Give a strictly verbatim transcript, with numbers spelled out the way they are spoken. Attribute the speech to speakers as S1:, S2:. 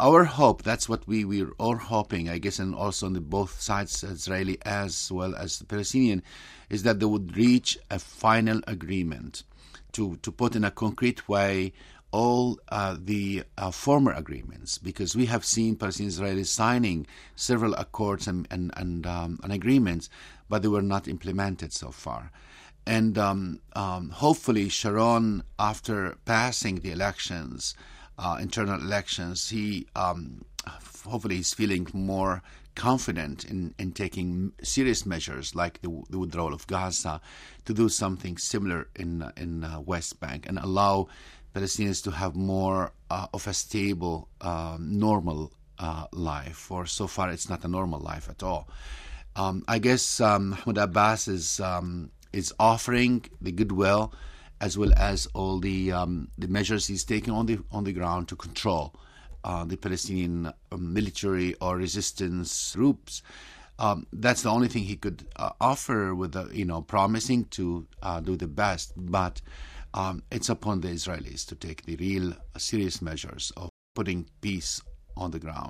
S1: our hope, that's what we, we're all hoping, I guess, and also on the both sides, Israeli as well as the Palestinian, is that they would reach a final agreement to, to put in a concrete way all uh, the uh, former agreements, because we have seen Palestinian Israelis signing several accords and, and, and, um, and agreements, but they were not implemented so far. And um, um, hopefully Sharon, after passing the elections, uh, internal elections, he um, hopefully is feeling more confident in, in taking serious measures like the, the withdrawal of Gaza, to do something similar in in uh, West Bank and allow Palestinians to have more uh, of a stable, uh, normal uh, life. Or so far, it's not a normal life at all. Um, I guess um, Mahmoud Abbas is um, is offering the goodwill, as well as all the um, the measures he's taking on the on the ground to control uh, the Palestinian uh, military or resistance groups. Um, that's the only thing he could uh, offer, with the, you know, promising to uh, do the best. But um, it's upon the Israelis to take the real uh, serious measures of putting peace on the ground.